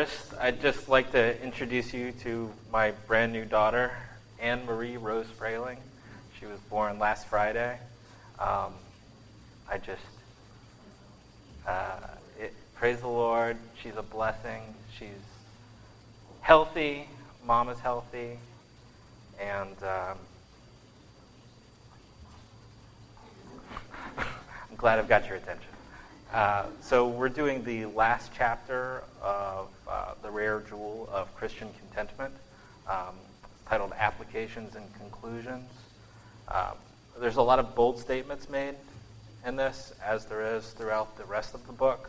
First, I'd just like to introduce you to my brand new daughter, Anne Marie Rose Frayling. She was born last Friday. Praise the Lord. She's a blessing. She's healthy. Mom is healthy. And I'm glad I've got your attention. So we're doing the last chapter of the rare jewel of Christian contentment, titled Applications and Conclusions. There's a lot of bold statements made in this, as there is throughout the rest of the book.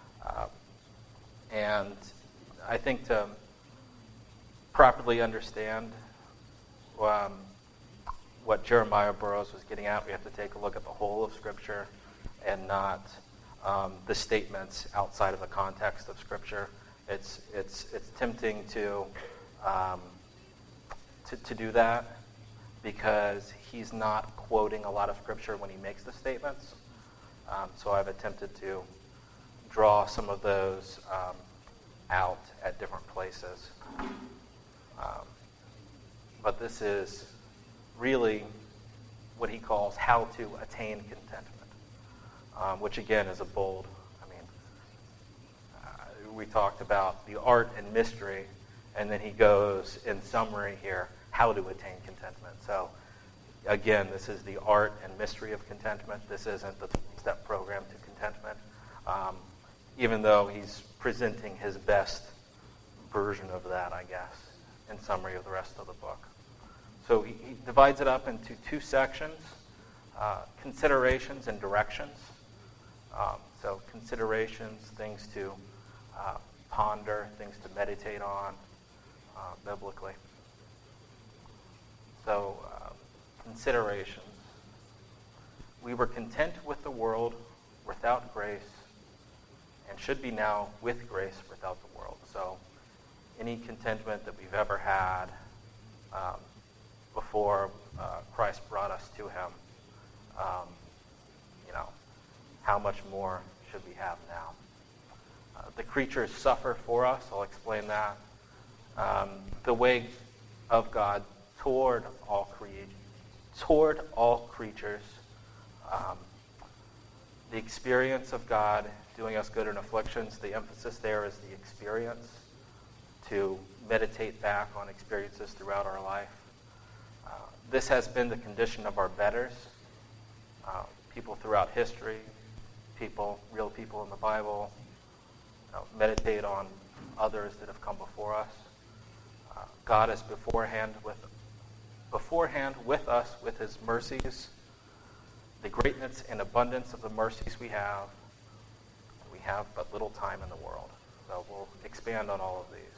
And I think to properly understand what Jeremiah Burroughs was getting at, we have to take a look at the whole of Scripture and not the statements outside of the context of Scripture. It's tempting to do that because he's not quoting a lot of Scripture when he makes the statements. So I've attempted to draw some of those out at different places. But this is really what he calls how to attain contentment, which again is a bold, we talked about the art and mystery, and then he goes in summary here, how to attain contentment. So again, this is the art and mystery of contentment. This isn't the 12-step program to contentment, even though he's presenting his best version of that, I guess, in summary of the rest of the book. So he divides it up into two sections, considerations and directions. So considerations, things to ponder, things to meditate on biblically. So considerations. We were content with the world without grace and should be now with grace without the world. So any contentment that we've ever had before Christ brought us to him, how much more should we have now? The creatures suffer for us. I'll explain that. The way of God toward all creatures. The experience of God doing us good in afflictions. The emphasis there is the experience, to meditate back on experiences throughout our life. This has been the condition of our betters, people throughout history, real people in the Bible. Meditate on others that have come before us. God is beforehand with us with his mercies, the greatness and abundance of the mercies we have. We have but little time in the world. So we'll expand on all of these.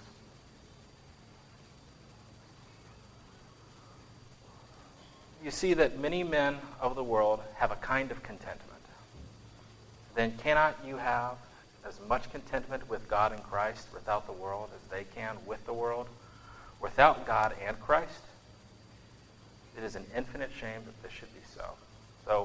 You see that many men of the world have a kind of contentment. Then cannot you have as much contentment with God and Christ without the world as they can with the world, without God and Christ? It is an infinite shame that this should be so. So,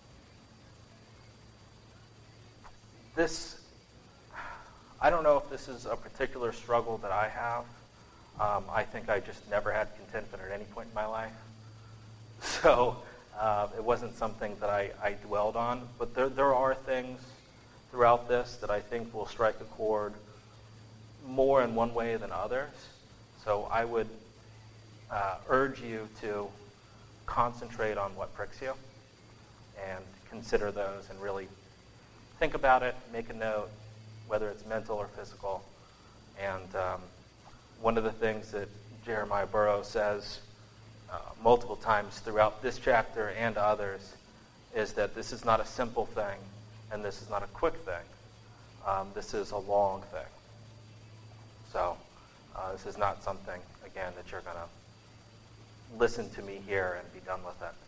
I don't know if this is a particular struggle that I have. I think I just never had contentment at any point in my life. So, it wasn't something that I dwelled on. But there are things throughout this that I think will strike a chord more in one way than others. So I would urge you to concentrate on what pricks you and consider those and really think about it, make a note, whether it's mental or physical. And one of the things that Jeremiah Burroughs says multiple times throughout this chapter and others is that this is not a simple thing and this is not a quick thing. This is a long thing. So this is not something, again, that you're going to listen to me here and be done with it.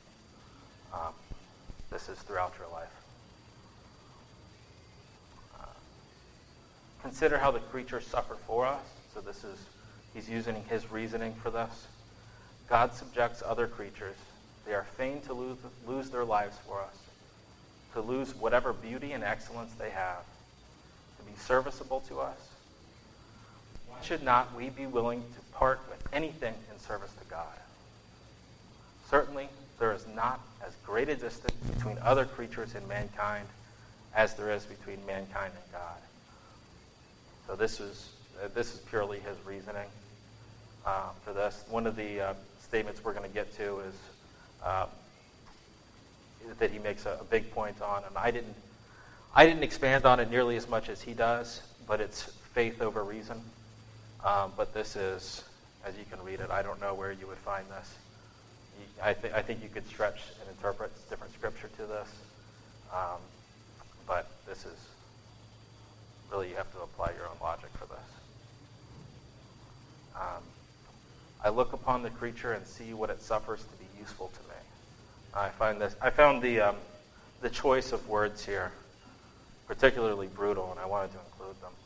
This is throughout your life. Consider how the creatures suffer for us. So he's using his reasoning for this. God subjects other creatures. They are fain to lose their lives for us, to lose whatever beauty and excellence they have, to be serviceable to us. should not we be willing to part with anything in service to God? Certainly, there is not as great a distance between other creatures and mankind as there is between mankind and God. So this is purely his reasoning for this. One of the statements we're going to get to is that he makes a big point on, and I didn't expand on it nearly as much as he does, but it's faith over reason. But this is, as you can read it, I don't know where you would find this. I think you could stretch and interpret different scripture to this, but this is really, you have to apply your own logic for this. I look upon the creature and see what it suffers to be useful to me. I found the choice of words here particularly brutal, and I wanted to include them.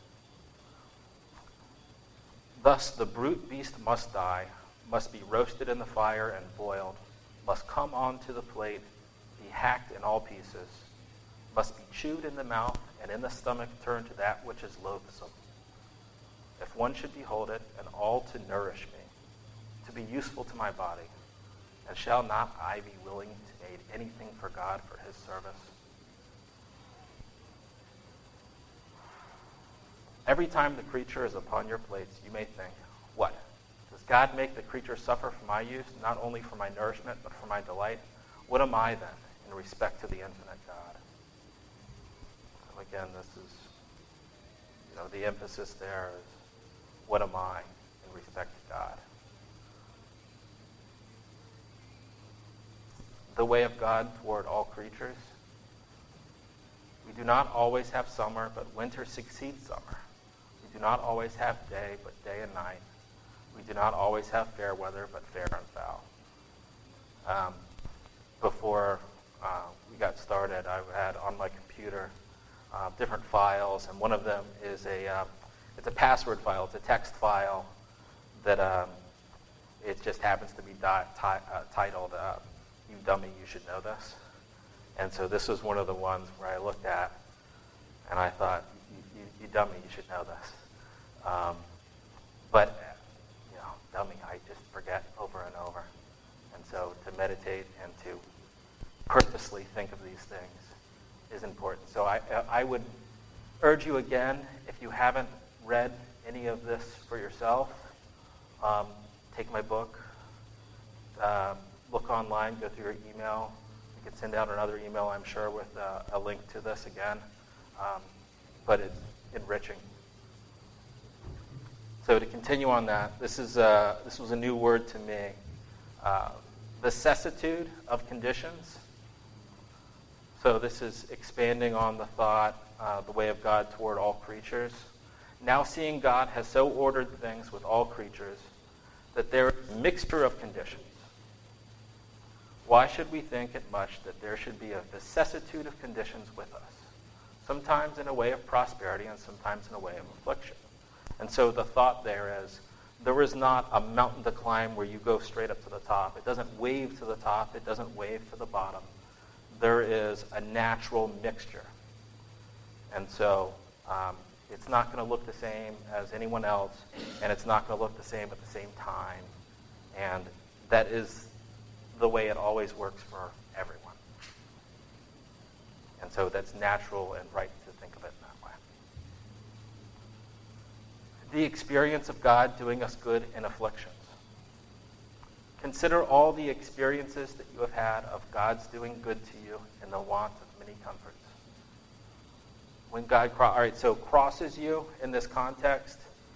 Thus the brute beast must die, must be roasted in the fire and boiled, must come onto the plate, be hacked in all pieces, must be chewed in the mouth, and in the stomach turned to that which is loathsome. If one should behold it, and all to nourish me, to be useful to my body, and shall not I be willing to aid anything for God for his service? Every time the creature is upon your plates, you may think, what? Does God make the creature suffer for my use, not only for my nourishment, but for my delight? What am I then, in respect to the infinite God? So again, this is, the emphasis there is, what am I in respect to God? The way of God toward all creatures. We do not always have summer, but winter succeeds summer. We do not always have day, but day and night. We do not always have fair weather, but fair and foul. Before we got started, I had on my computer different files, and one of them is it's a password file. It's a text file that it just happens to be titled, "You dummy, you should know this." And so this was one of the ones where I looked at, and I thought, you dummy, you should know this. But dummy, I just forget over and over. And so to meditate and to purposely think of these things is important. So I would urge you again, if you haven't read any of this for yourself, take my book, look online, go through your email. You can send out another email, I'm sure, with a link to this again. But it's enriching. So to continue on that, this was a new word to me. Vicissitude of conditions. So this is expanding on the thought, the way of God toward all creatures. Now seeing God has so ordered things with all creatures that there is a mixture of conditions. Why should we think it much that there should be a vicissitude of conditions with us? Sometimes in a way of prosperity and sometimes in a way of affliction. And so the thought there is not a mountain to climb where you go straight up to the top. It doesn't wave to the top. It doesn't wave to the bottom. There is a natural mixture. And so it's not going to look the same as anyone else, and it's not going to look the same at the same time. And that is the way it always works for everyone. And so that's natural and right to think of it in that way. The experience of God doing us good in afflictions. Consider all the experiences that you have had of God's doing good to you in the want of many comforts. When God crosses you in this context,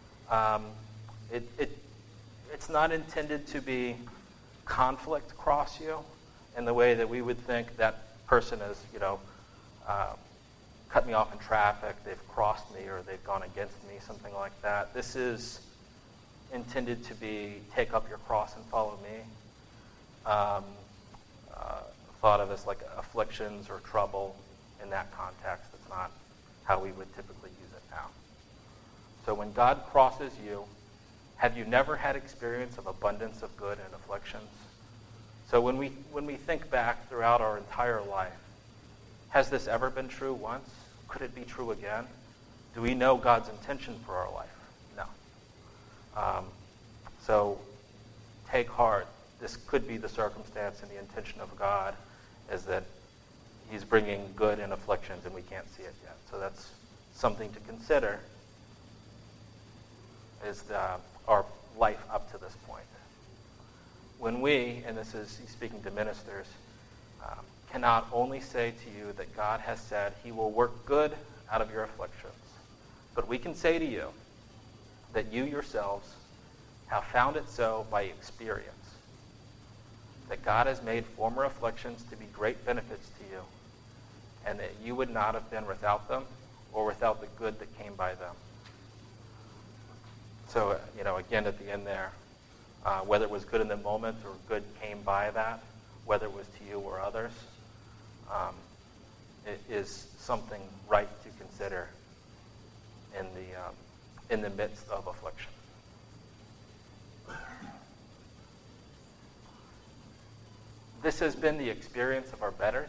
it's not intended to be conflict cross you in the way that we would think that person has, cut me off in traffic, they've crossed me, or they've gone against me, something like that. This is intended to be take up your cross and follow me. Thought of as like afflictions or trouble in that context. It's not how we would typically use it now. So when God crosses you, have you never had experience of abundance of good and afflictions? So when we think back throughout our entire life, has this ever been true once? Could it be true again? Do we know God's intention for our life? No. So take heart. This could be the circumstance and the intention of God is that he's bringing good in afflictions and we can't see it yet. So that's something to consider is our life up to this point. When we, and this is he's speaking to ministers, cannot only say to you that God has said he will work good out of your afflictions, but we can say to you that you yourselves have found it so by experience, that God has made former afflictions to be great benefits to you, and that you would not have been without them or without the good that came by them. So, again at the end there, whether it was good in the moment or good came by that, whether it was to you or others, it is something right to consider in the midst of affliction. This has been the experience of our betters.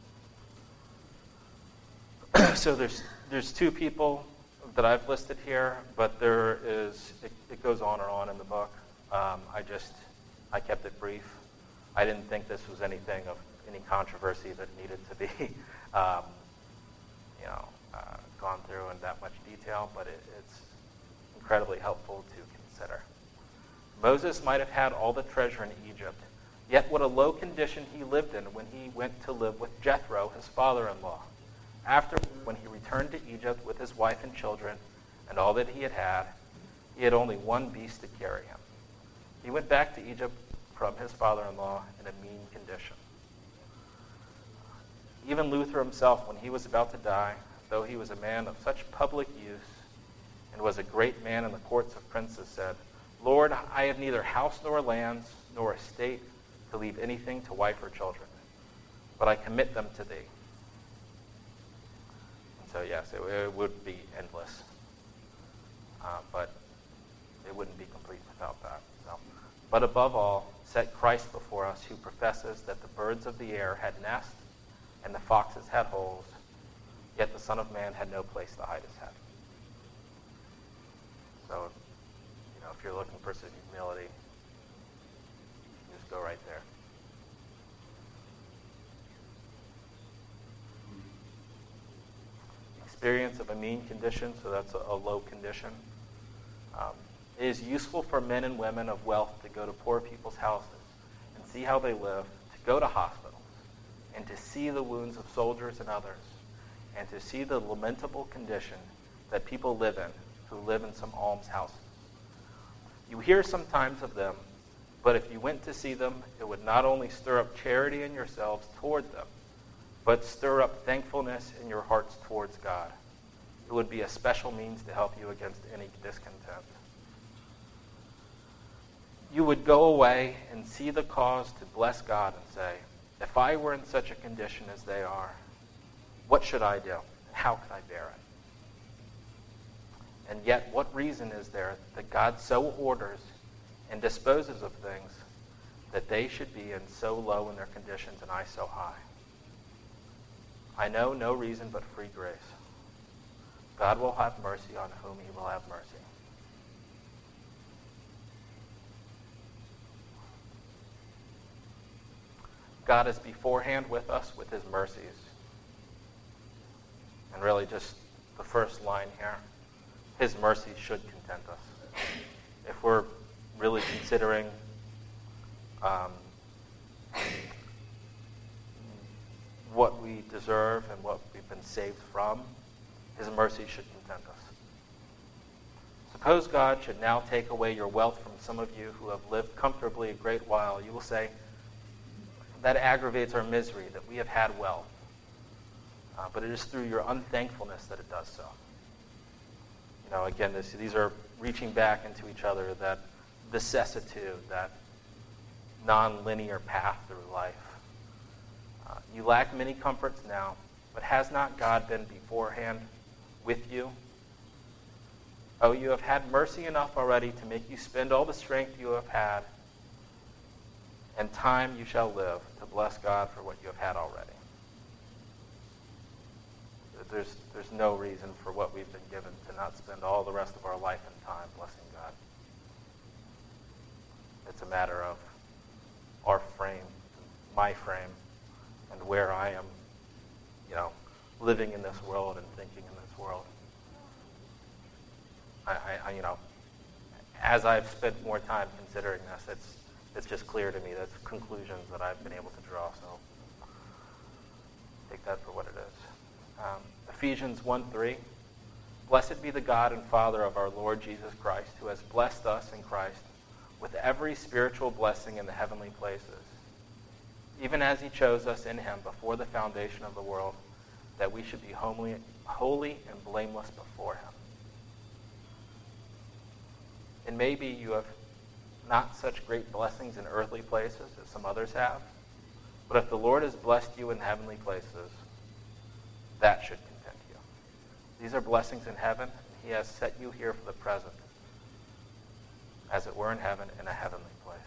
So there's two people that I've listed here, but there is it goes on and on in the book. I kept it brief. I didn't think this was anything of any controversy that needed to be gone through in that much detail, but it's incredibly helpful to consider. Moses might have had all the treasure in Egypt, yet what a low condition he lived in when he went to live with Jethro, his father-in-law. After, when he returned to Egypt with his wife and children and all that he had only one beast to carry him. He went back to Egypt from his father-in-law in a mean condition. Even Luther himself, when he was about to die, though he was a man of such public use and was a great man in the courts of princes, said, "Lord, I have neither house nor lands nor estate to leave anything to wife or children, but I commit them to thee." And so yes, it would be endless, but it wouldn't be complete without that. So, but above all, set Christ before us, who professes that the birds of the air had nests and the foxes had holes, yet the Son of Man had no place to hide his head. So, if you're looking for some humility, just go right there. Experience of a mean condition, so that's a low condition. It is useful for men and women of wealth to go to poor people's houses and see how they live, to go to hospitals, and to see the wounds of soldiers and others, and to see the lamentable condition that people live in who live in some almshouses. You hear sometimes of them, but if you went to see them, it would not only stir up charity in yourselves toward them, but stir up thankfulness in your hearts towards God. It would be a special means to help you against any discontent. You would go away and see the cause to bless God and say, if I were in such a condition as they are, what should I do? How could I bear it? And yet, what reason is there that God so orders and disposes of things that they should be in so low in their conditions and I so high? I know no reason but free grace. God will have mercy on whom he will have mercy. God is beforehand with us with his mercies. And really just the first line here, his mercies should content us. If we're really considering what we deserve and what we've been saved from, his mercy should content us. Suppose God should now take away your wealth from some of you who have lived comfortably a great while. You will say, that aggravates our misery, that we have had wealth. But it is through your unthankfulness that it does so. Again, these are reaching back into each other, that vicissitude, that non-linear path through life. You lack many comforts now, but has not God been beforehand with you? Oh, you have had mercy enough already to make you spend all the strength you have had, and time you shall live to bless God for what you have had already. There's no reason for what we've been given to not spend all the rest of our life and time blessing God. It's a matter of our frame, my frame, and where I am, living in this world and thinking in this world. As I've spent more time considering this, it's just clear to me that's conclusions that I've been able to draw. So take that for what it is. Ephesians 1:3. Blessed be the God and Father of our Lord Jesus Christ, who has blessed us in Christ with every spiritual blessing in the heavenly places, even as he chose us in him before the foundation of the world, that we should be holy and blameless before him. And maybe you have not such great blessings in earthly places as some others have, but if the Lord has blessed you in heavenly places, that should content you. These are blessings in heaven, and he has set you here for the present, as it were in heaven, in a heavenly place.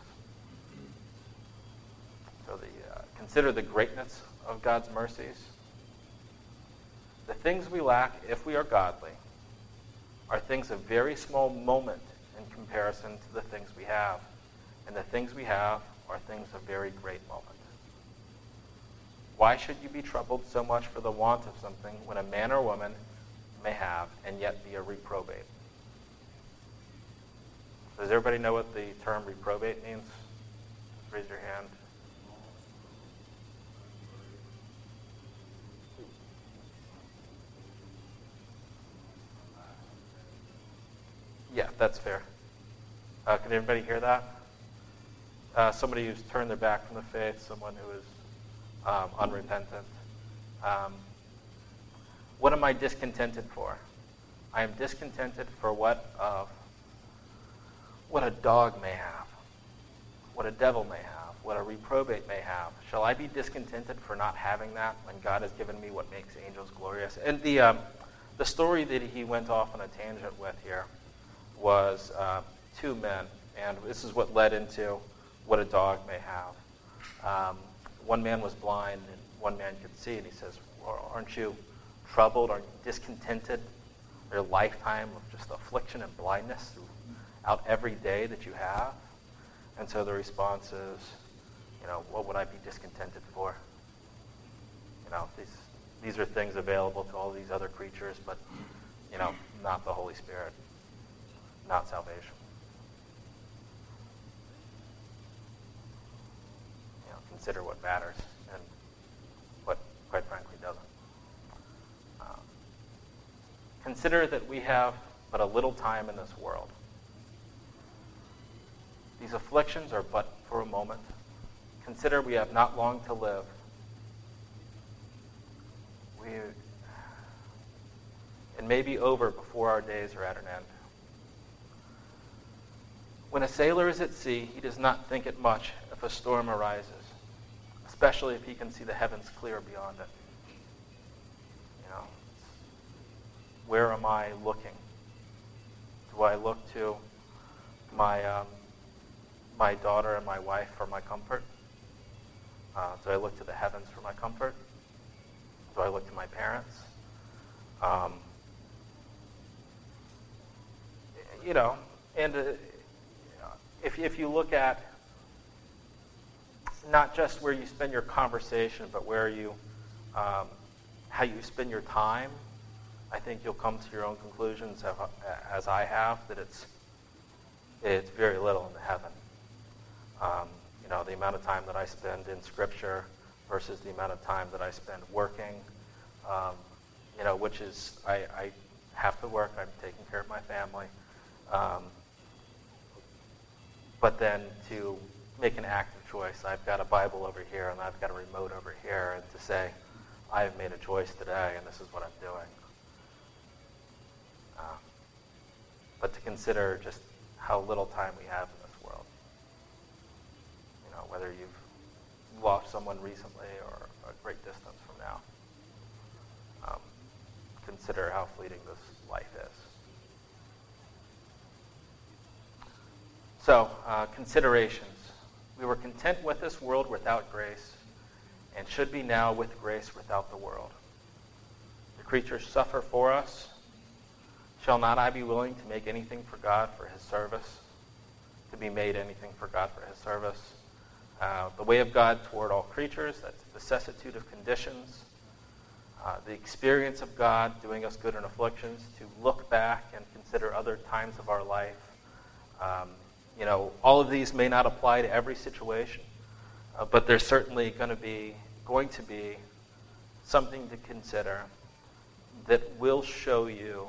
So consider the greatness of God's mercies. The things we lack, if we are godly, are things of very small moment in comparison to the things we have. And the things we have are things of very great moment. Why should you be troubled so much for the want of something when a man or woman may have and yet be a reprobate? Does everybody know what the term reprobate means? Just raise your hand. Yeah, that's fair. Can everybody hear that? Somebody who's turned their back from the faith, someone who is unrepentant. What am I discontented for? I am discontented for what a dog may have, what a devil may have, what a reprobate may have. Shall I be discontented for not having that when God has given me what makes angels glorious? And the story that he went off on a tangent with here was two men, and this is what led into what a dog may have. One man was blind, and one man could see, and he says, well, aren't you troubled? Aren't you discontented? Your lifetime of just affliction and blindness throughout every day that you have? And so the response is, what would I be discontented for? These are things available to all these other creatures, but, not the Holy Spirit, not salvation. Consider what matters and what, quite frankly, doesn't. Consider that we have but a little time in this world. These afflictions are but for a moment. Consider we have not long to live. It may be over before our days are at an end. When a sailor is at sea, he does not think it much if a storm arises, especially if he can see the heavens clear beyond it. Where am I looking? Do I look to my daughter and my wife for my comfort? Do I look to the heavens for my comfort? Do I look to my parents? If you look at not just where you spend your conversation, but where you, how you spend your time, I think you'll come to your own conclusions, as I have, that it's very little in the heaven. The amount of time that I spend in Scripture versus the amount of time that I spend working, which is, I have to work, I'm taking care of my family. But then to make an active choice, I've got a Bible over here and I've got a remote over here, and to say, I have made a choice today and this is what I'm doing. But to consider just how little time we have in this world. Whether you've lost someone recently or a great distance from now. Consider how fleeting this life is. So, considerations. We were content with this world without grace, and should be now with grace without the world. The creatures suffer for us. Shall not I be willing to make anything for God for his service? to be made anything for God for his service. The way of God toward all creatures, that's vicissitude of conditions. The experience of God doing us good in afflictions, to look back and consider other times of our life. All of these may not apply to every situation, but there's certainly going to be something to consider that will show you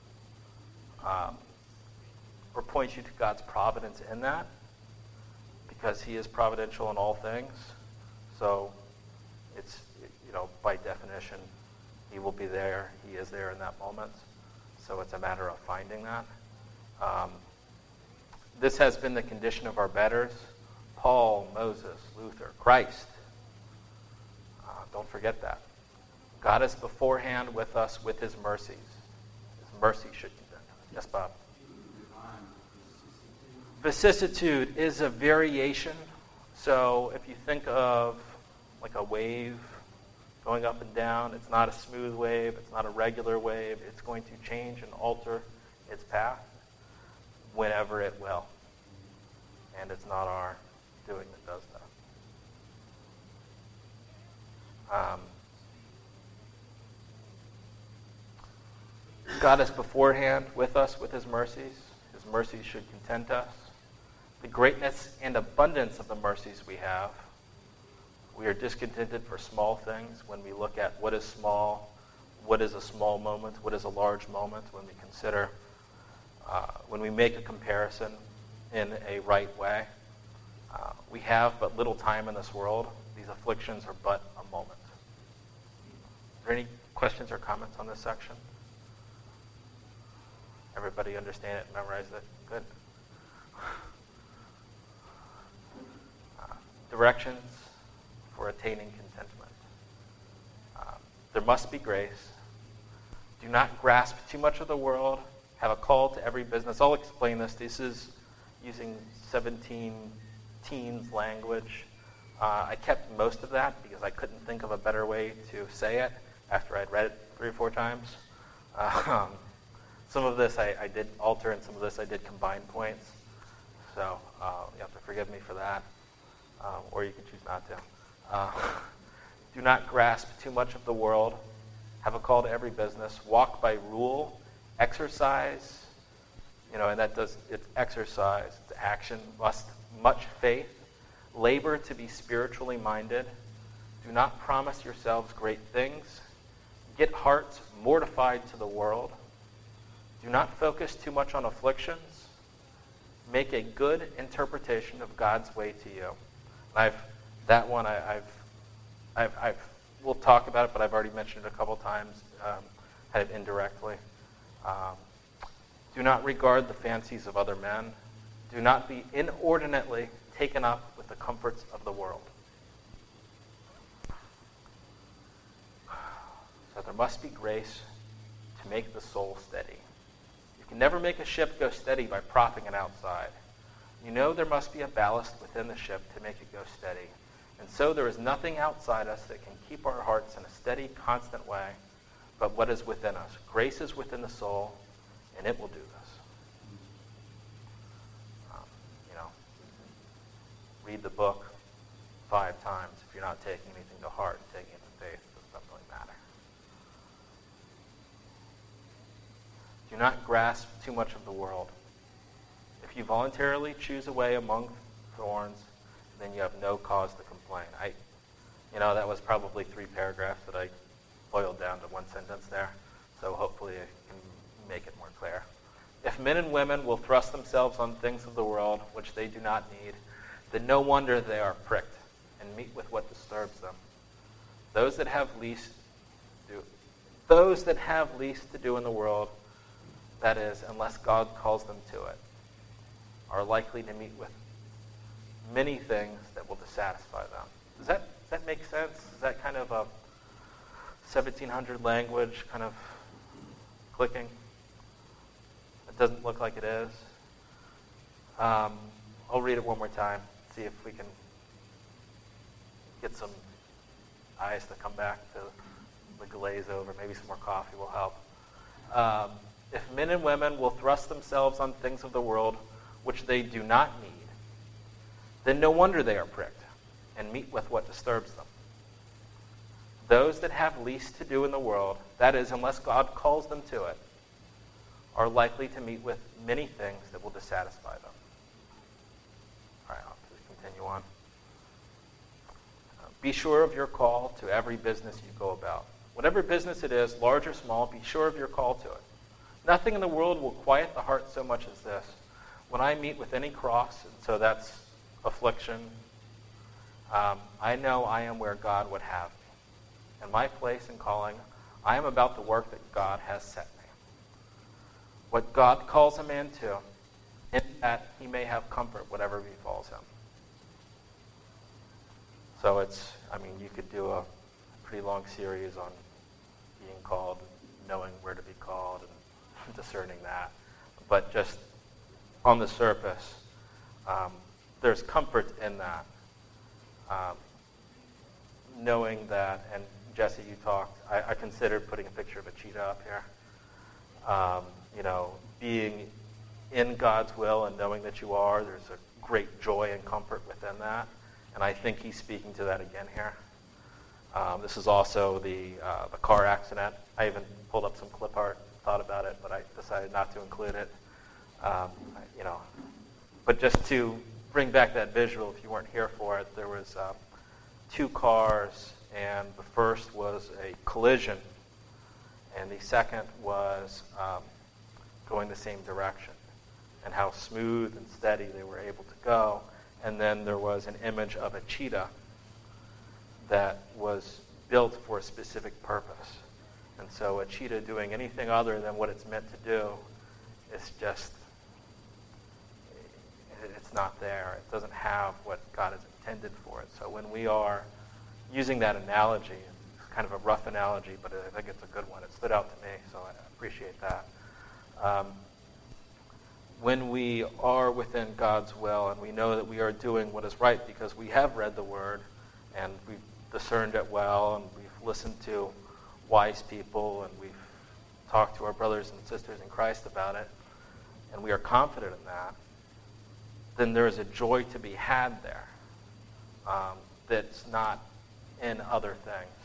or point you to God's providence in that, because he is providential in all things. So it's, by definition, he will be there. He is there in that moment. So it's a matter of finding that. This has been the condition of our betters: Paul, Moses, Luther, Christ. Don't forget that. God is beforehand with us with his mercies. His mercy should content us. Yes, Bob? Vicissitude is a variation. So if you think of like a wave going up and down, it's not a smooth wave, it's not a regular wave. It's going to change and alter its path whenever it will. And it's not our doing that does that. God is beforehand with us with his mercies. His mercies should content us. The greatness and abundance of the mercies we have. We are discontented for small things when we look at what is small, what is a small moment, what is a large moment, when we consider, when we make a comparison in a right way. We have but little time in this world. These afflictions are but a moment. Are there any questions or comments on this section? Everybody understand it, memorize it? Good. Directions for attaining contentment. There must be grace. Do not grasp too much of the world. Have a call to every business. I'll explain this. This is using 17 teens language. I kept most of that because I couldn't think of a better way to say it after I'd read it 3 or 4 times. Some of this I did alter, and some of this I did combine points. So you have to forgive me for that. Or you can choose not to. Do not grasp too much of the world. Have a call to every business. Walk by rule. Exercise. And that does, it's exercise. It's action. Much faith. Labor to be spiritually minded. Do not promise yourselves great things. Get hearts mortified to the world. Do not focus too much on afflictions. Make a good interpretation of God's way to you. We'll talk about it, but I've already mentioned it a couple times, kind of indirectly. Do not regard the fancies of other men. Do not be inordinately taken up with the comforts of the world. So there must be grace to make the soul steady. You can never make a ship go steady by propping it outside. There must be a ballast within the ship to make it go steady. And so there is nothing outside us that can keep our hearts in a steady, constant way, but what is within us. Grace is within the soul, and it will do this. Read the book 5 times. If you're not taking anything to heart and taking it to faith, it doesn't really matter. Do not grasp too much of the world. If you voluntarily choose a way among thorns, then you have no cause to complain. That was probably 3 paragraphs that I boiled down to 1 sentence there. So hopefully I can make it more clear. If men and women will thrust themselves on things of the world which they do not need, then no wonder they are pricked and meet with what disturbs them. Those that have least to do in the world, that is, unless God calls them to it, are likely to meet with many things that will dissatisfy them. Does that make sense? Is that kind of a 1700 language kind of clicking? It doesn't look like it is. I'll read it one more time, see if we can get some eyes to come back to the glaze over. Maybe some more coffee will help. If men and women will thrust themselves on things of the world which they do not need, then no wonder they are pricked and meet with what disturbs them. Those that have least to do in the world, that is, unless God calls them to it, are likely to meet with many things that will dissatisfy them. All right, I'll continue on. Be sure of your call to every business you go about. Whatever business it is, large or small, be sure of your call to it. Nothing in the world will quiet the heart so much as this. When I meet with any cross, and so that's affliction, I know I am where God would have me. In my place and calling, I am about the work that God has set me. What God calls a man to, in that he may have comfort whatever befalls him. So you could do a pretty long series on being called, knowing where to be called, and discerning that. But just on the surface, there's comfort in that. Knowing that, and Jesse, you talked, I considered putting a picture of a cheetah up here. Being in God's will and knowing that you are, there's a great joy and comfort within that. And I think he's speaking to that again here. This is also the car accident. I even pulled up some clip art, thought about it, but I decided not to include it. But just to bring back that visual, if you weren't here for it, there was two cars, and the first was a collision, and the second was going the same direction, and how smooth and steady they were able to go. And then there was an image of a cheetah that was built for a specific purpose. And so a cheetah doing anything other than what it's meant to do is just, it's not there. It doesn't have what God has intended for it. So when we are using that analogy, it's kind of a rough analogy, but I think it's a good one. It stood out to me, so I appreciate that. When we are within God's will and we know that we are doing what is right because we have read the Word and we've discerned it well and we've listened to wise people and we've talked to our brothers and sisters in Christ about it, and we are confident in that, then there is a joy to be had there that's not in other things.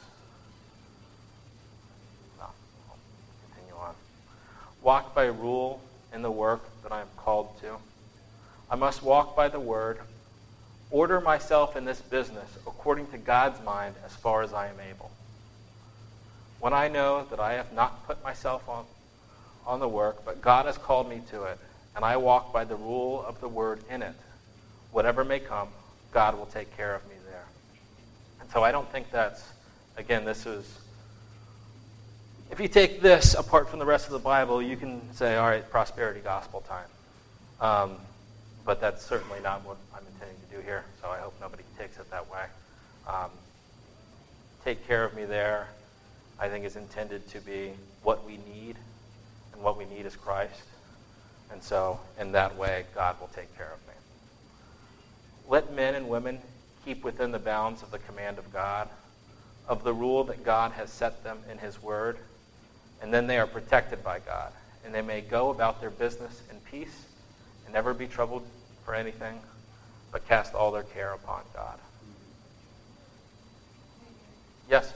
So, I'll continue on. Walk by rule in the work that I am called to. I must walk by the word, order myself in this business according to God's mind as far as I am able. When I know that I have not put myself on the work, but God has called me to it, and I walk by the rule of the word in it, whatever may come, God will take care of me there. And so I don't think that's, again, this is, if you take this apart from the rest of the Bible, you can say, all right, prosperity gospel time. But that's certainly not what I'm intending to do here, so I hope nobody takes it that way. Take care of me there, I think, is intended to be what we need, and what we need is Christ. And so, in that way, God will take care of me. Let men and women keep within the bounds of the command of God, of the rule that God has set them in his word, and then they are protected by God, and they may go about their business in peace and never be troubled for anything, but cast all their care upon God. Yes?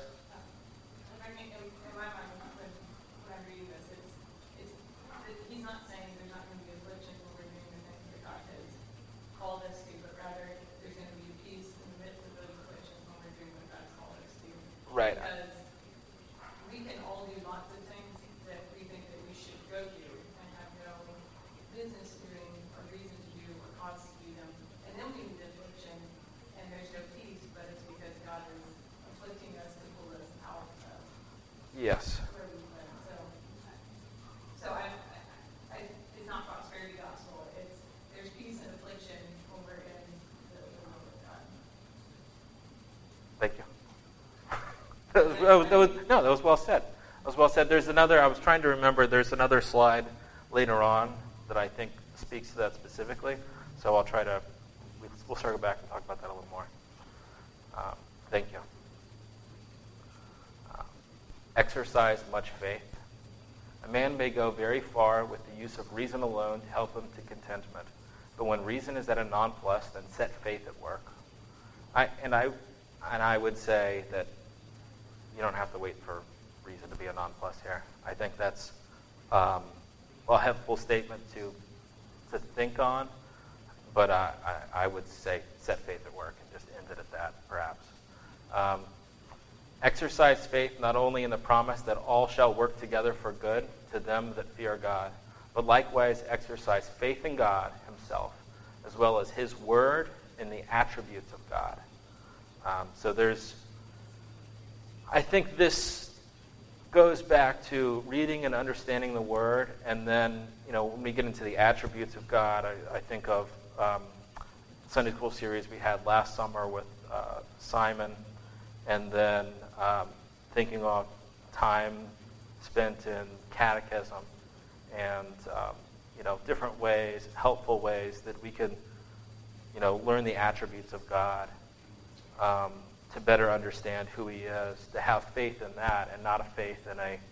Right. Because we can all do lots of things that we think that we should go do and have no business doing or reason to do or cause to do them. And then we need affliction and there's no peace, but it's because God is afflicting us to pull us out of Yes. where we live. So it's not prosperity gospel. It's there's peace and affliction when we're in the will of God. Thank you. That was well said. That was well said. There's another, I was trying to remember, there's another slide later on that I think speaks to that specifically. So I'll try to, we'll circle back and talk about that a little more. Thank you. Exercise much faith. A man may go very far with the use of reason alone to help him to contentment. But when reason is at a nonplus, then set faith at work. I would say that you don't have to wait for reason to be a nonplus here. I think that's a helpful statement to think on, but I would say set faith at work and just end it at that, perhaps. Exercise faith not only in the promise that all shall work together for good to them that fear God, but likewise exercise faith in God himself, as well as his word and the attributes of God. I think this goes back to reading and understanding the word, and then, when we get into the attributes of God, I think of Sunday school series we had last summer with Simon, and then thinking of time spent in catechism and different ways, helpful ways that we can learn the attributes of God, to better understand who he is, to have faith in that and not a faith in a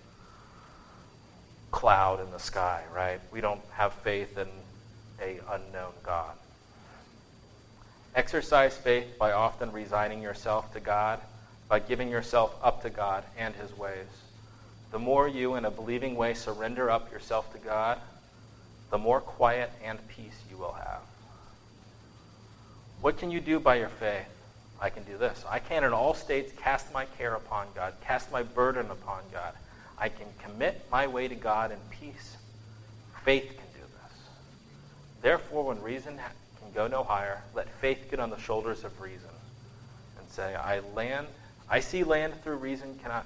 cloud in the sky, right? We don't have faith in an unknown God. Exercise faith by often resigning yourself to God, by giving yourself up to God and his ways. The more you, in a believing way, surrender up yourself to God, the more quiet and peace you will have. What can you do by your faith? I can do this. I can in all states cast my care upon God, cast my burden upon God. I can commit my way to God in peace. Faith can do this. Therefore, when reason can go no higher, let faith get on the shoulders of reason and say, I see land though reason cannot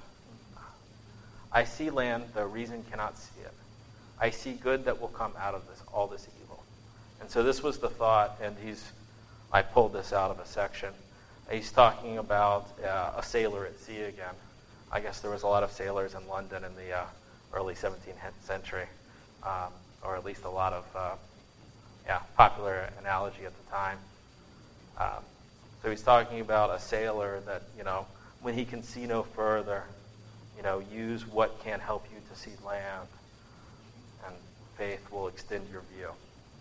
see it. I see good that will come out of all this evil. And so this was the thought, and I pulled this out of a section. He's talking about a sailor at sea again. I guess there was a lot of sailors in London in the early 17th century, or at least a lot of popular analogy at the time. So he's talking about a sailor that, when he can see no further, use what can help you to see land, and faith will extend your view.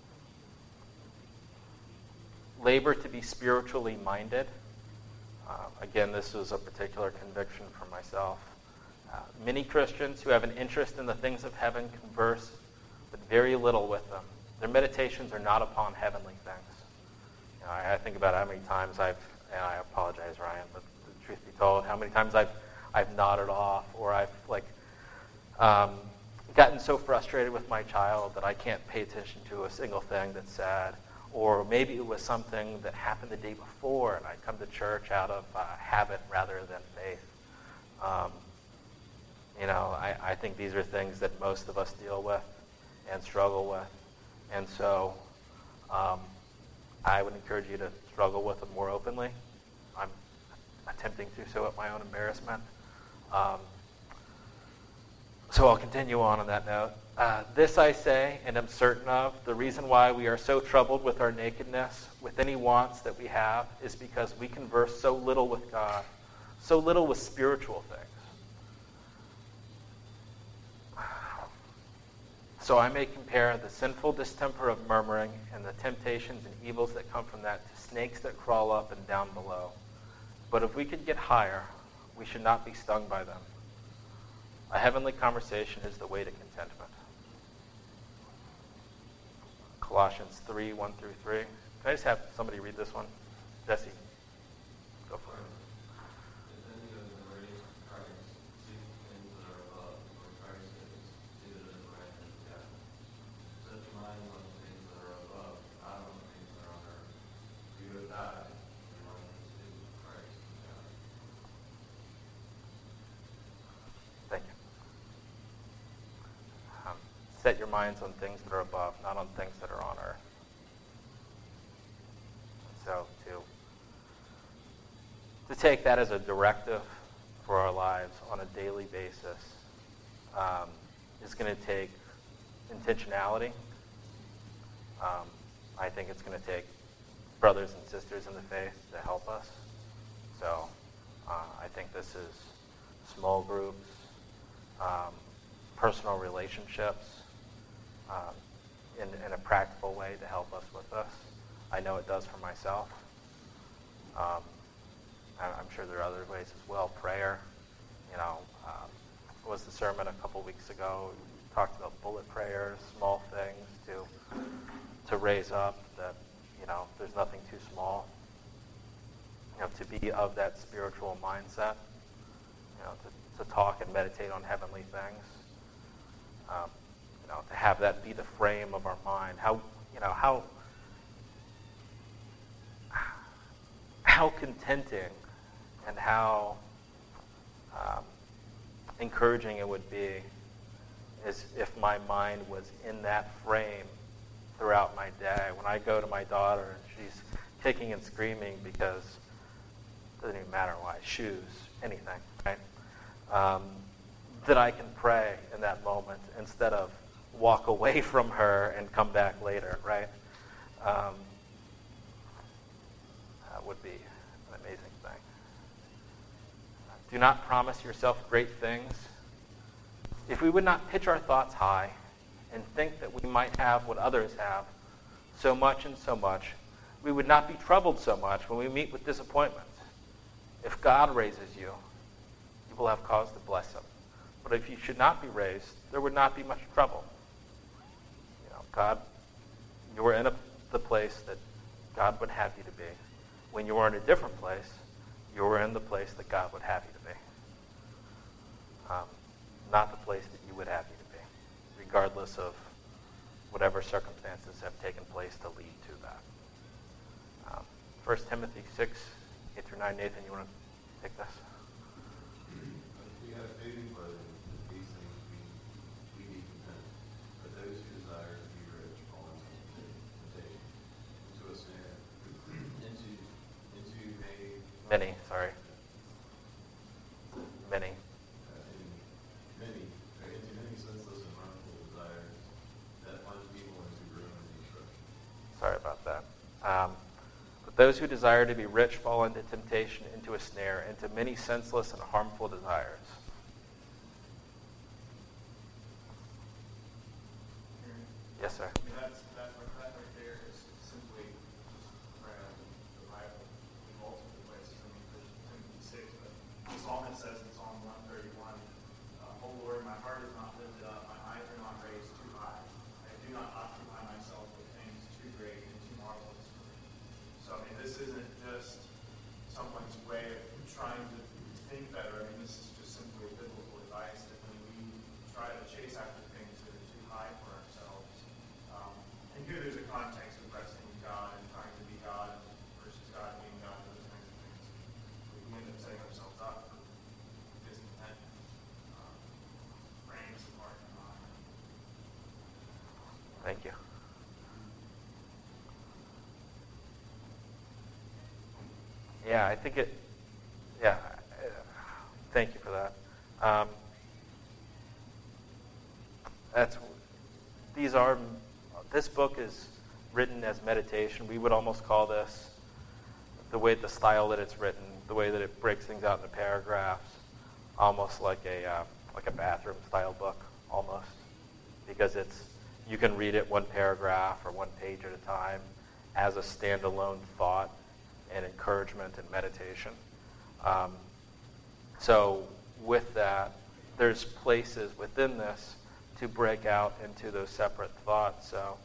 Labor to be spiritually minded. Again, this was a particular conviction for myself. Many Christians who have an interest in the things of heaven converse but very little with them. Their meditations are not upon heavenly things. I think about how many times and I apologize, Ryan, but the truth be told, how many times I've nodded off, or I've gotten so frustrated with my child that I can't pay attention to a single thing that's said. Or maybe it was something that happened the day before, and I come to church out of habit rather than faith. I think these are things that most of us deal with and struggle with. And so I would encourage you to struggle with them more openly. I'm attempting to so at my own embarrassment. So I'll continue on that note. This I say, and am certain of, the reason why we are so troubled with our nakedness, with any wants that we have, is because we converse so little with God, so little with spiritual things. So I may compare the sinful distemper of murmuring and the temptations and evils that come from that to snakes that crawl up and down below. But if we could get higher, we should not be stung by them. A heavenly conversation is the way to contentment. Colossians 3, 1 through 3. Can I just have somebody read this one? Jesse, go for it. Thank you. Set your minds on things that are above, not on things that are on earth. So to take that as a directive for our lives on a daily basis is going to take intentionality. I think it's going to take brothers and sisters in the faith to help us. So I think this is small groups, personal relationships, in a practical way to help us with this. I know it does for myself. I'm sure there are other ways as well. Prayer, was the sermon a couple weeks ago. We talked about bullet prayers, small things to raise up that, there's nothing too small. To be of that spiritual mindset, to talk and meditate on heavenly things, to have that be the frame of our mind. How contenting and how encouraging it would be is if my mind was in that frame throughout my day. When I go to my daughter and she's kicking and screaming because it doesn't even matter why, shoes, anything, right? That I can pray in that moment instead of walk away from her and come back later, right? That would be an amazing thing. Do not promise yourself great things. If we would not pitch our thoughts high and think that we might have what others have, so much and so much, we would not be troubled so much when we meet with disappointments. If God raises you, you will have cause to bless him. But if you should not be raised, there would not be much trouble. God, you were in the place that God would have you to be. When you were in a different place, you were in the place that God would have you to be. Not the place that you would have you to be, regardless of whatever circumstances have taken place to lead to that. 1 Timothy 6, 8 through 9. Nathan, you want to take this? We have fading clothing, that these things we be content. But those who desire to be rich fall into temptation, into a snare, into many senseless and harmful desires that plunge people into ruin and destruction. Sorry about that. But those who desire to be rich fall into temptation, into a snare, into many senseless and harmful desires. Yes, sir. That right there is simply just around the Bible in multiple places. I mean, there's Timothy 6, but the psalmist says in Psalm 131, "O Lord, my heart is not lifted up, my eyes are not raised too high. I do not occupy myself with things too great and too marvelous for me." So, I mean, this isn't just someone's way of trying to think better. I mean, this is just simply biblical advice that when we try to chase after things that are too high for ourselves, and here there's a context of resting in God and trying to be God versus God being God and those kinds of things. We end up setting ourselves up for discontentment, frames of heart and mind. Thank you. Yeah, I think thank you for that. This book is written as meditation. We would almost call this, the style that it's written, the way that it breaks things out into paragraphs, almost like a bathroom style book, almost, because you can read it one paragraph or one page at a time as a standalone thought and encouragement and meditation. So with that, there's places within this to break out into those separate thoughts. So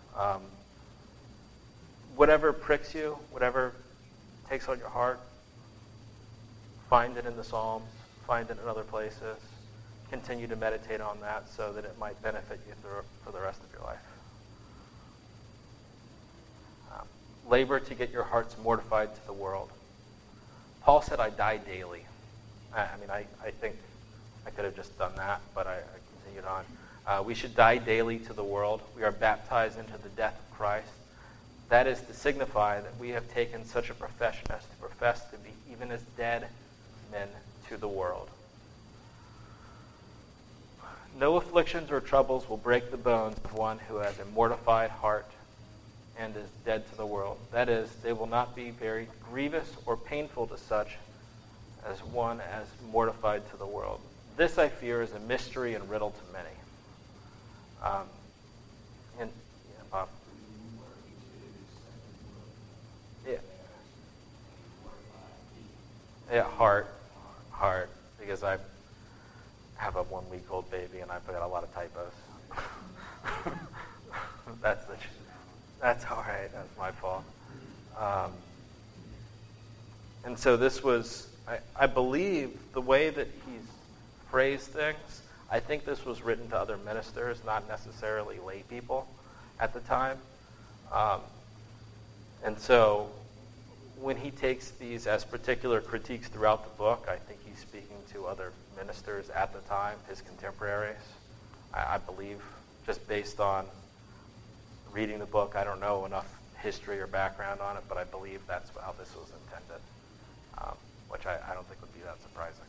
whatever pricks you, whatever takes on your heart, find it in the Psalms, find it in other places. Continue to meditate on that so that it might benefit you for the rest of your life. Labor to get your hearts mortified to the world. Paul said, "I die daily." I think I could have just done that, but I continued on. We should die daily to the world. We are baptized into the death of Christ. That is to signify that we have taken such a profession as to profess to be even as dead men to the world. No afflictions or troubles will break the bones of one who has a mortified heart and is dead to the world. That is, they will not be very grievous or painful to such as one as mortified to the world. This, I fear, is a mystery and riddle to many. And Yeah, heart, because I have a 1-week-old baby and I've got a lot of typos. That's all right. That's my fault. And so this was, I believe, the way that he's phrased things, I think this was written to other ministers, not necessarily lay people at the time. And so when he takes these as particular critiques throughout the book, I think he's speaking to other ministers at the time, his contemporaries. I believe, just based on reading the book, I don't know enough history or background on it, but I believe that's how this was intended, which I don't think would be that surprising.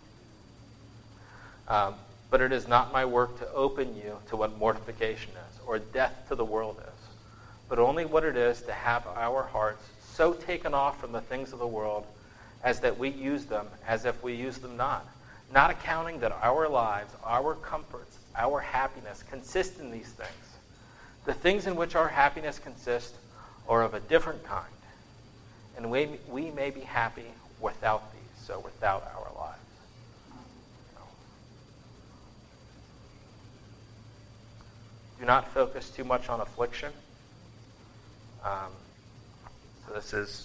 But it is not my work to open you to what mortification is, or death to the world is, but only what it is to have our hearts so taken off from the things of the world as that we use them as if we use them not accounting that our lives, our comforts, our happiness consist in these things. The things in which our happiness consists are of a different kind, and we may be happy without these, so without our lives. Do not focus too much on affliction. So this is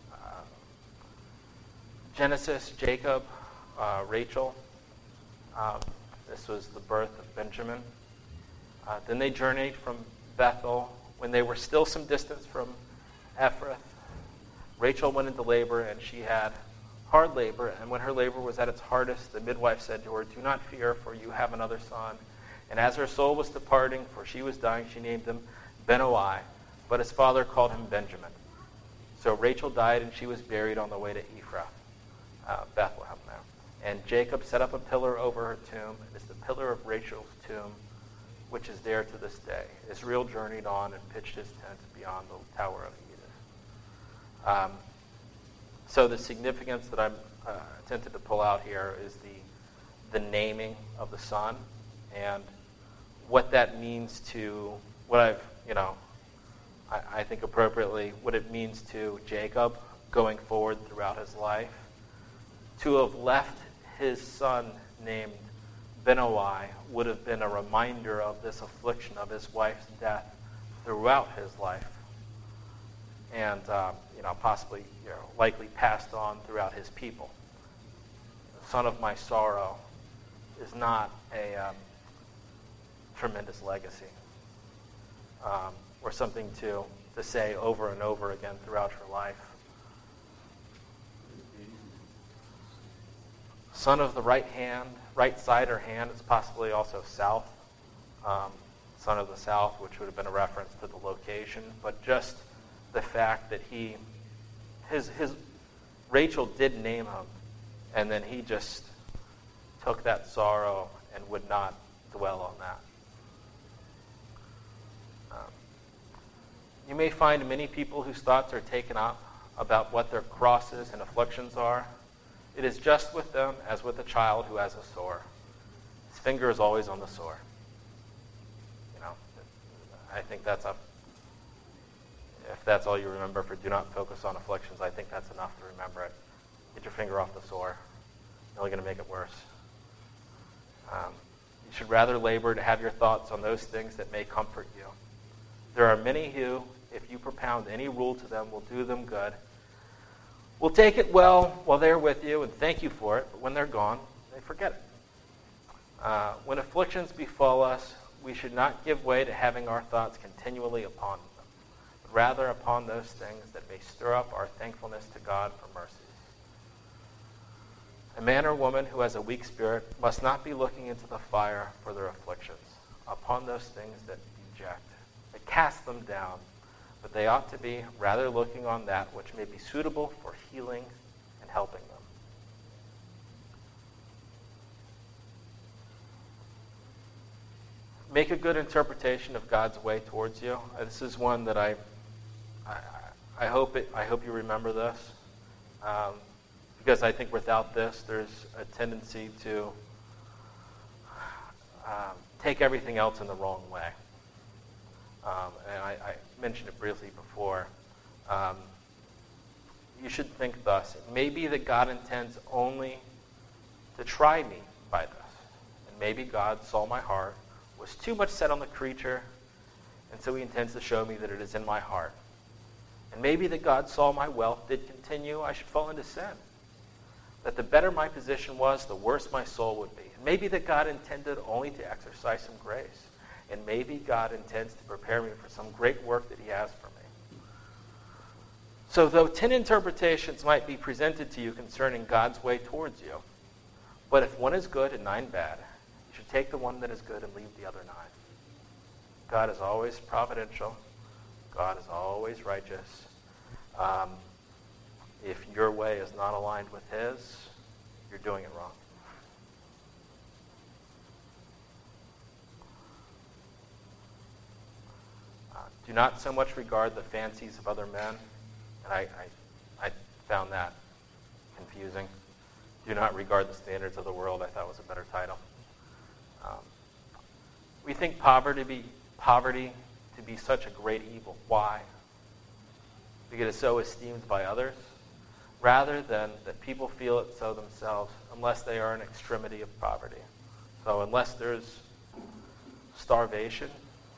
Genesis, Jacob, Rachel. This was the birth of Benjamin. Then they journeyed from Bethel. When they were still some distance from Ephrath, Rachel went into labor, and she had hard labor. And when her labor was at its hardest, the midwife said to her, "Do not fear, for you have another son." And as her soul was departing, for she was dying, she named him Benoi, but his father called him Benjamin. So Rachel died, and she was buried on the way to Ephrath, Bethlehem now. And Jacob set up a pillar over her tomb. It is the pillar of Rachel's tomb, which is there to this day. Israel journeyed on and pitched his tent beyond the Tower of Edith. So the significance that I'm attempted to pull out here is the naming of the son, and what that means to what I think appropriately, what it means to Jacob going forward throughout his life, to have left his son named Benoi would have been a reminder of this affliction of his wife's death throughout his life, and possibly likely passed on throughout his people. The son of my sorrow is not a tremendous legacy, or something to say over and over again throughout your life. Son of the right side or hand is possibly also south. Son of the south, which would have been a reference to the location, but just the fact that Rachel did name him, and then he just took that sorrow and would not dwell on that. You may find many people whose thoughts are taken up about what their crosses and afflictions are. It is just with them as with a child who has a sore. His finger is always on the sore. I think if that's all you remember for do not focus on afflictions, I think that's enough to remember it. Get your finger off the sore. You're only going to make it worse. You should rather labor to have your thoughts on those things that may comfort you. There are many who, if you propound any rule to them, will do them good, will take it well while they're with you and thank you for it, but when they're gone, they forget it. When afflictions befall us, we should not give way to having our thoughts continually upon them, but rather upon those things that may stir up our thankfulness to God for mercies. A man or woman who has a weak spirit must not be looking into the fire for their afflictions, upon those things that deject, that cast them down, but they ought to be rather looking on that which may be suitable for healing and helping them. Make a good interpretation of God's way towards you. This is one that I hope you remember this, because I think without this, there's a tendency to take everything else in the wrong way. And I mentioned it briefly before. you should think thus. It may be that God intends only to try me by this. And maybe God saw my heart, was too much set on the creature, and so he intends to show me that it is in my heart. And maybe that God saw my wealth did continue, I should fall into sin. That the better my position was, the worse my soul would be. And maybe that God intended only to exercise some grace. And maybe God intends to prepare me for some great work that he has for me. So though 10 interpretations might be presented to you concerning God's way towards you, but if one is good and 9 bad, you should take the one that is good and leave the other 9. God is always providential. God is always righteous. If your way is not aligned with his, you're doing it wrong. Do not so much regard the fancies of other men. And I found that confusing. Do not regard the standards of the world, I thought was a better title. We think poverty to be such a great evil. Why? Because it is so esteemed by others, rather than that people feel it so themselves, unless they are in extremity of poverty. So unless there's starvation,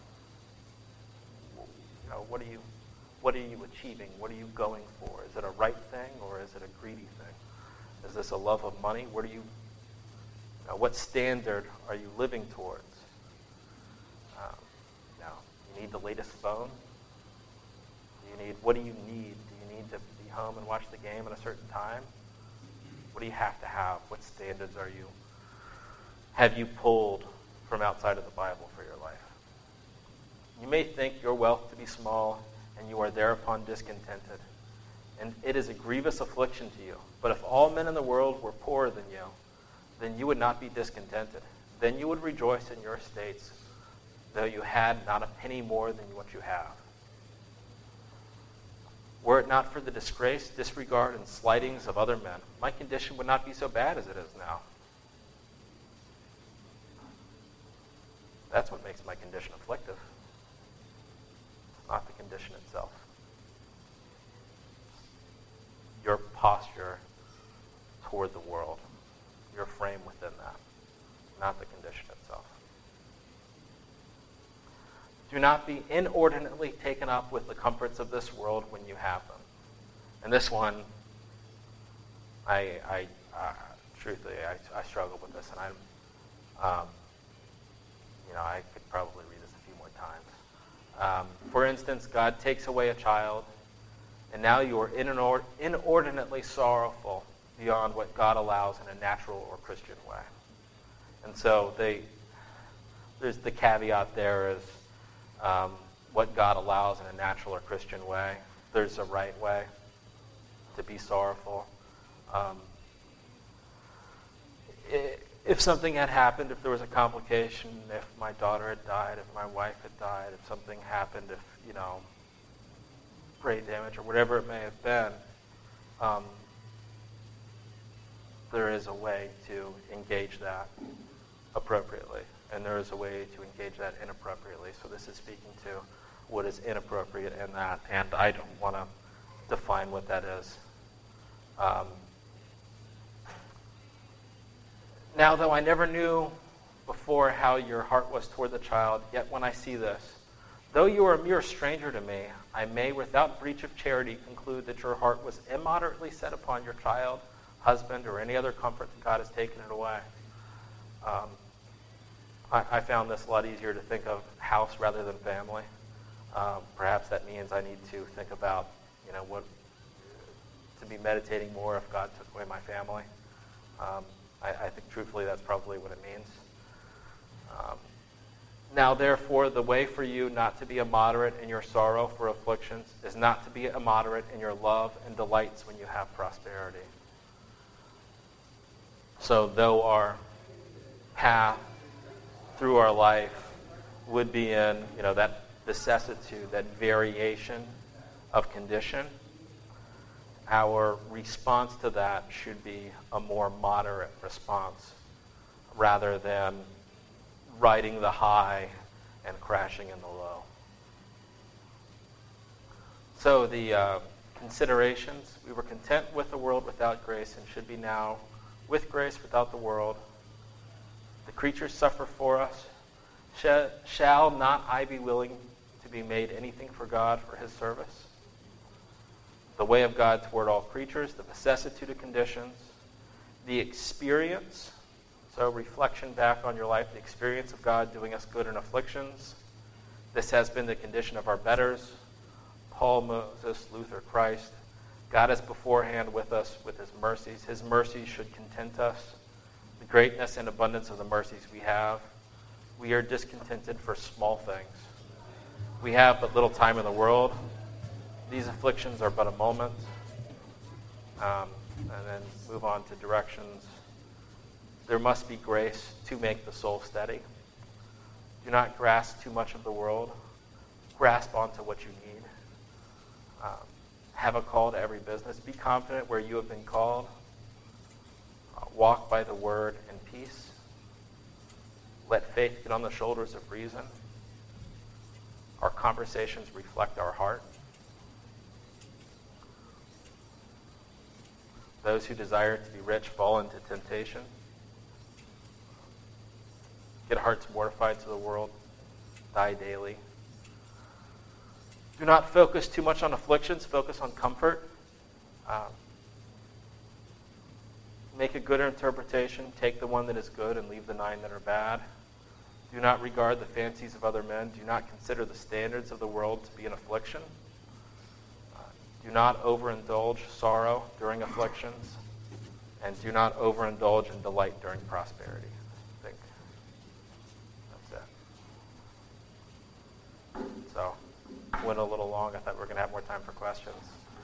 what are you achieving? What are you going for? Is it a right thing or is it a greedy thing? Is this a love of money? What standard are you living towards? You need the latest phone? What do you need? Do you need to be home and watch the game at a certain time? What do you have to have? What standards have you pulled from outside of the Bible for your life? You may think your wealth to be small, and you are thereupon discontented. And it is a grievous affliction to you. But if all men in the world were poorer than you, then you would not be discontented. Then you would rejoice in your estates, though you had not a penny more than what you have. Were it not for the disgrace, disregard, and slightings of other men, my condition would not be so bad as it is now. That's what makes my condition afflictive. Not the condition itself. Your posture toward the world, your frame within that, not the condition itself. Do not be inordinately taken up with the comforts of this world when you have them. And this one, truthfully, I struggle with this, and I could probably read this a few more times. For instance, God takes away a child, and now you are inordinately sorrowful beyond what God allows in a natural or Christian way. And so there's the caveat there is what God allows in a natural or Christian way. There's a right way to be sorrowful. If something had happened, if there was a complication, if my daughter had died, if my wife had died, if something happened, if, brain damage or whatever it may have been, there is a way to engage that appropriately, and there is a way to engage that inappropriately. So this is speaking to what is inappropriate in that, and I don't want to define what that is. Now, though I never knew before how your heart was toward the child, yet when I see this, though you are a mere stranger to me, I may, without breach of charity, conclude that your heart was immoderately set upon your child, husband, or any other comfort that God has taken it away. I found this a lot easier to think of house rather than family. Perhaps that means I need to think about, to be meditating more if God took away my family. I think truthfully that's probably what it means. Now, therefore, the way for you not to be immoderate in your sorrow for afflictions is not to be immoderate in your love and delights when you have prosperity. So though our path through our life would be in, that vicissitude, that variation of condition, our response to that should be a more moderate response rather than riding the high and crashing in the low. So the considerations. We were content with the world without grace and should be now with grace without the world. The creatures suffer for us. Shall not I be willing to be made anything for God for his service? The way of God toward all creatures, the vicissitude of conditions, the experience, so reflection back on your life, the experience of God doing us good in afflictions. This has been the condition of our betters, Paul, Moses, Luther, Christ. God is beforehand with us with his mercies. His mercies should content us. The greatness and abundance of the mercies we have. We are discontented for small things. We have but little time in the world. These afflictions are but a moment. And then move on to directions. There must be grace to make the soul steady. Do not grasp too much of the world. Grasp onto what you need. Have a call to every business. Be confident where you have been called. Walk by the word in peace. Let faith get on the shoulders of reason. Our conversations reflect our heart. Those who desire to be rich fall into temptation. Get hearts mortified to the world. Die daily. Do not focus too much on afflictions. Focus on comfort. Make a good interpretation. Take the one that is good and leave the 9 that are bad. Do not regard the fancies of other men. Do not consider the standards of the world to be an affliction. Do not overindulge sorrow during afflictions. And do not overindulge in delight during prosperity. I think that's it. So, went a little long. I thought we were going to have more time for questions.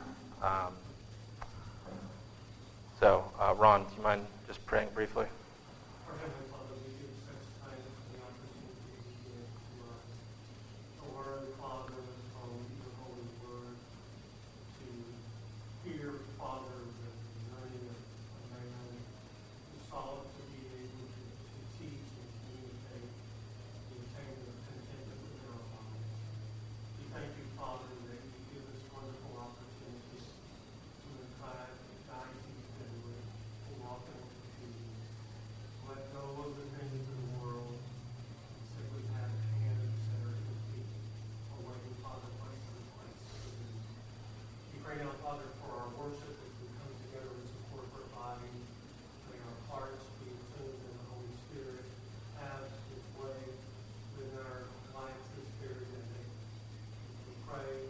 Ron, do you mind just praying briefly? Our Heavenly Father, we give such thanks for the opportunity to give to our Word, Father, from your holy word, to hear, Father, the learning of a man who sought to be able to teach and communicate the attainment of contentment within our lives. We thank you, Father, that you give us wonderful opportunities to in fact guide you steadily and walk in obedience. Let go of the things of the world and simply have hands that are your feet, awaiting, Father, place and place for them. We pray now, Father, for our worship as we come together as a corporate body. May our hearts be attuned and the Holy Spirit have his way within our lives this very day. We pray